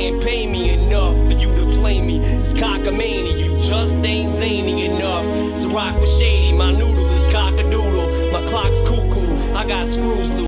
can't pay me enough for you to play me. It's cockamamie, you just ain't zany enough to rock with Shady. My noodle is cockadoodle, my clock's cuckoo, I got screws loose.